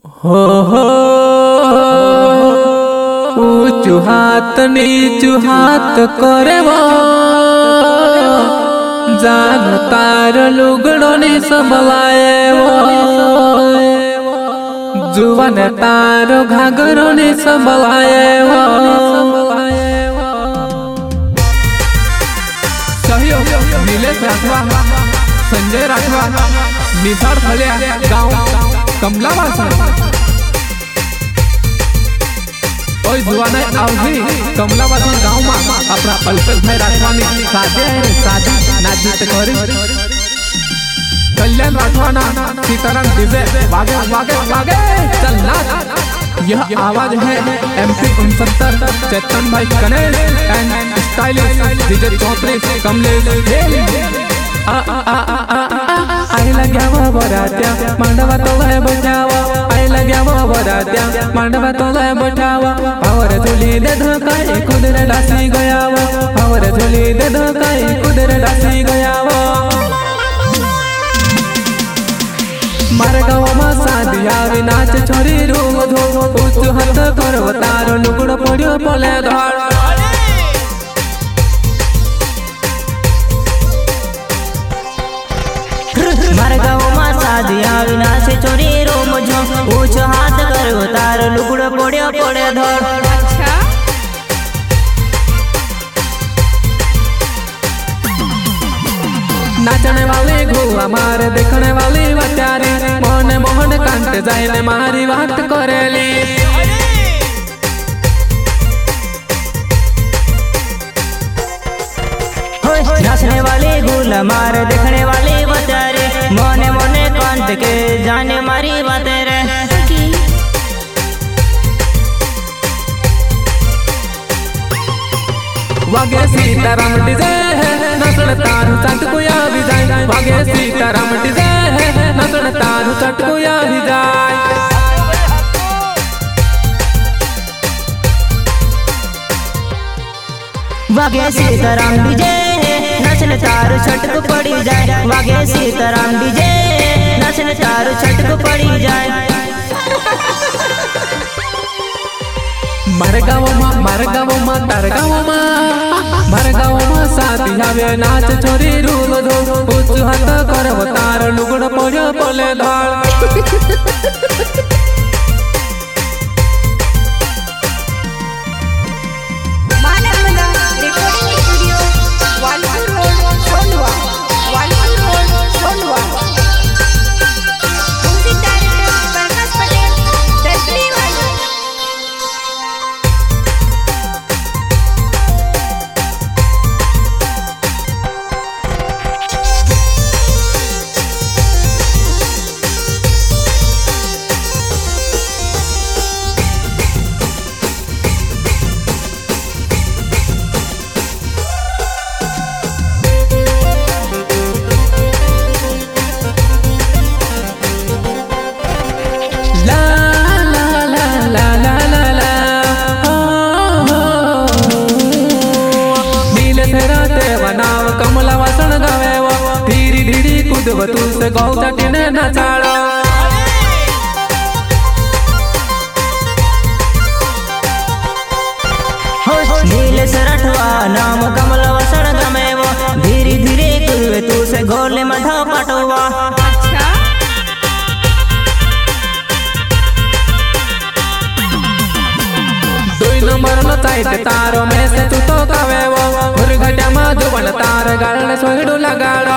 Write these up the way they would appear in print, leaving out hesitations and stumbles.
हो ऊंचू हाथ नीचू हाथ करे वो जान तार लुगड़ो ने संभलाए वो जुवन तारो घाघरो ने संभलाए वो सहयोग नीलेश राठवा संजय राठवा निसार फलिया गाँव कमलावासन ओय जुवाना आवधी कमलावासन गाँव में अपना अल्पेश भाई राठवानी सादे है सादी नाजीत करे कल्याण राठवाना सीताराम डीजे वागे वागे वागे चल नाच। यह आवाज है MP 69 चेतन भाई Ganesh and stylish DJ 34 Kamlesh आई लग्या वो बरात्या मांडवा तोला बैठावा आई लग्या वो बरात्या मांडवा तोला बैठावा और झोली दे धकाई कुदरे डासी गया वो और झोली दे धकाई कुदरे डासी गया वो मारे गाँव में शादी आवी नाच छोरी रूम धो उच्च हाथ करव तारो लुगड़ पड़ियो पले धड़ मारे गाँव में शादी आवी नाच छोरी रूम झो उच्च हाथ करव तारो लुगड़ पड़ियो पड़े धड़ नाचने वाली घुआ मारे देखने वाली बचारी मोहन मोहन कांटे जाइने मारी बात करेली नाचने वाली गुला मारे देखने वाली बचारी मोने मोने कांट के जाने मारी बातें रे वागे सीताराम डीजे नसण तारू चट को या भी जाए वागे सीताराम डीजे नसण तारू चट को या भी जाए वागे सीताराम डीजे नचन तारू छटक पड़ी जाए वागे सीताराम डीजे नचन तारू छटक पड़ी जाए मारे गाँव में तार गाँव में शादी आवे नाच छोरी रूल धो उच्च हाथ करव तार लुगड़ पड़ियो पले धड़ कमलावासन गावे वो धीरी धीरी कूदव तू से गौ चटने नचाड़ा नीलेश राठवा नाम कमलावासन गावे वो धीरी धीरी कूदव तू से गोले मठा पटवा नंबर न चाहते तारो में से तू तो गावे वो घटिया में जुबन तार गाड़ने सोहिडू लगाड़ो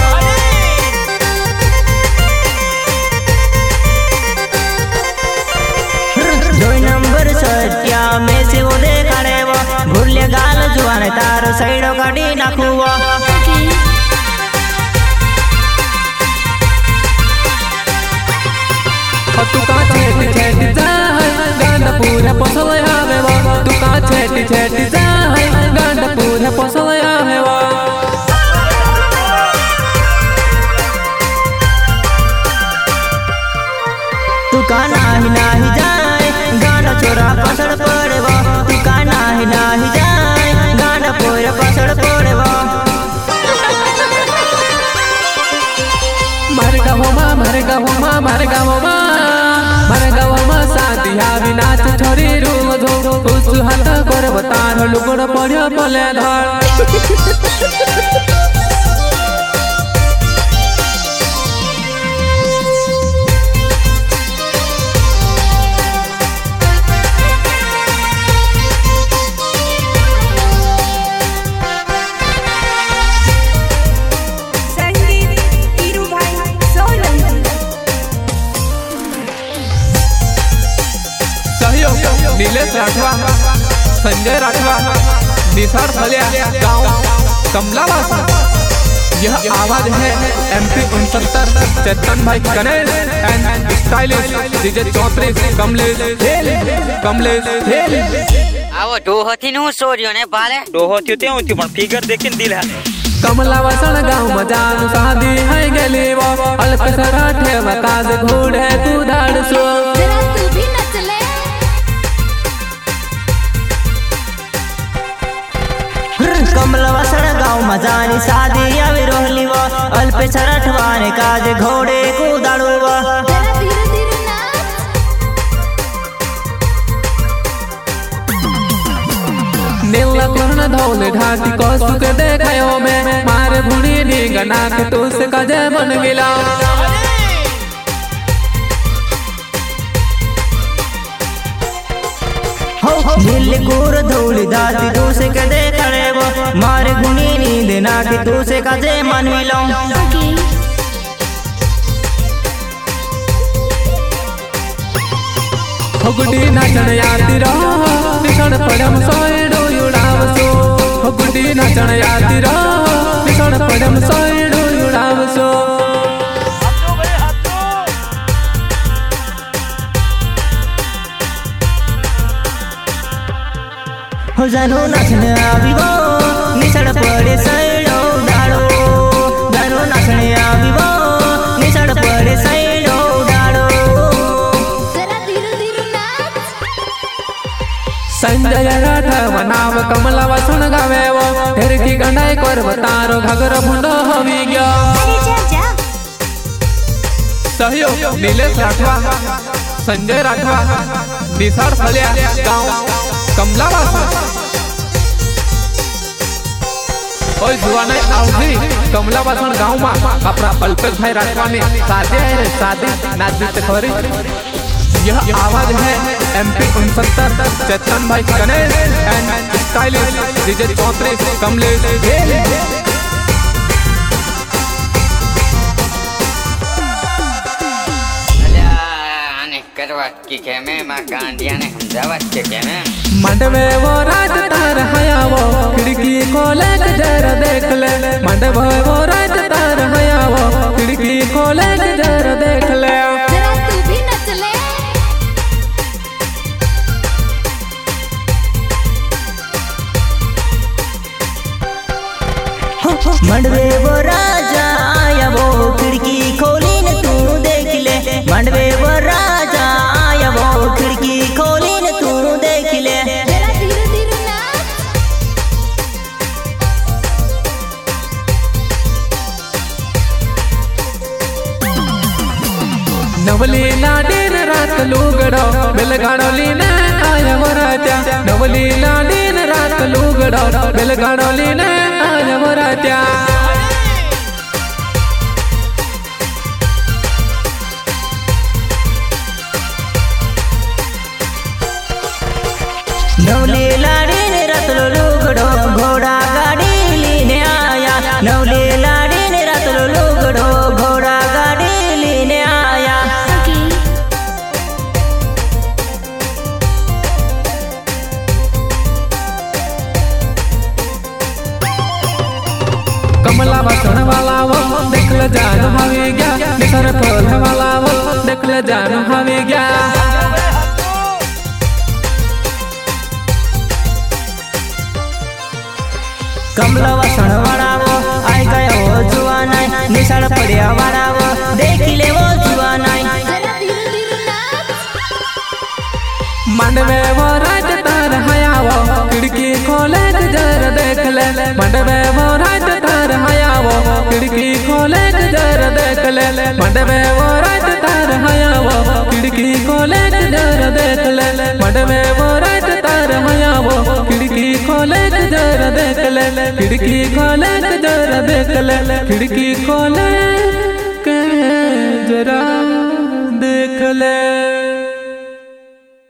दो नंबर सत्या में से वो देखाड़े वो भूले गाल जुआने तारो साइडो गाड़ी नाखुवा तू का छेटी छेटी जाए गांड पूरे पसल आवे वो तू का छेटी छेटी जाए गांड पूरे पसल आवे वो तू का नाही जाए गांड छोरा पसड़ पड़े वो तू का नाही जाए गांड पूरे पसड़ पड़े वो मारे गाँव में लुगड़ पड़ियो पले धर नीलेश राठवा, संजय राठवा, निसार फलिया गाँव कमलावासा। यह आवाज है MP 69 चेतन भाई Ganesh and stylish DJ 34 Kamlesh हेल। आवो डोहती नु सोरियो ने बाले डोहती ते होती पण फिगर देखिन दिल है। कमलावासन गाँव मजानु शादी है गेली वो अल्प सराठे वकाज घोड़े तू धाड़सो कमलवासन गाँव मजानी शादी आवी रोहली वो अल्पे छरठवाने काज घोड़े को दाड़ुवा। नीला कर्ण धौले ढाटी कौसुक देखायो में मारे भुनी नी गना के तो से काजे बन गिला। नील गोर धौली दाती तो से के देखड़े वो मारे गुनी नींद ना के तो से काजे मन मिलो। गुड्डी नाचन आती रहो निशण पड़म सोएडो युड़ावसो। गुड्डी नाचन आती रहो निशण पड़म सोएडो युड़ावसो। हो जानो नाचने आवी वो निशण पड़े सैडो डाड़ो। जानो नाचने आवी वो निशण पड़े सैडो डाड़ो। संजय राठवा नाव कमलावासन गावे वो ढेर की गंडाई कर बतारो घगर भुंडो हवी गया। सहयोग नीलेश राठवा, संजय राठवा, निसार फलिया गाँव कमलावासा। ओए जुआना आवधी कमलावासन गाँव में अपना अल्पेश भाई राठवा ने शादी है रे शादी नाच खोरी। यह आवाज है MP 69 चेतन भाई Ganesh and stylish DJ 34 Kamlesh हेल। की खेमे मां गांडिया ने हमजावत के खेमे मंडवे वो रात तार हया वो खिड़की खोले के जरा देख ले। मंडवे वो रात तार हया वो खिड़की खोले के जरा देख ले। तू भी नच ले। मंडवे वो राजा आया वो खिड़की खोली न तू देख ले। मंडवे वो राजा आया वो खिड़की खोली न तू देख ले। जरा धीरे धीरे नाच। नवली लाडीन रात लुगड़ो बेलगाड़ो लीने आया वो रात्या। नवली लाडीन रात लुगड़ो बेलगाड़ो लीने आया वो रात्या। नवली लाड़ी ने रतलो लुगड़ो घोड़ा गाड़ी लीने आया। नवली लाड़ी ने रतलो लुगड़ो घोड़ा गाड़ी लीने आया। कमलावासन वाला वो देख ले जानो हवी गया। निसार फलिया वाला वो देख ले जानो हवी गया। कमलावासन वाला वो आई गया वो जुआना। निशान पड़िया वाला वो देख ले वो जुआना। जरा धीरे धीरे नाच। मंडवे वो रात तार हया वो खिड़की खोले के जरा देख ले। मंडवे वो रात तार हया वो खिड़की खोले के जरा देख ले। मंडवे वो रात तार हया वो खिड़की खोले के जरा देख ले। मंडवे वो रात तार हया वो खिड़की खिड़की खोले के जरा देख ले, खिड़की खोले के जरा देख ले।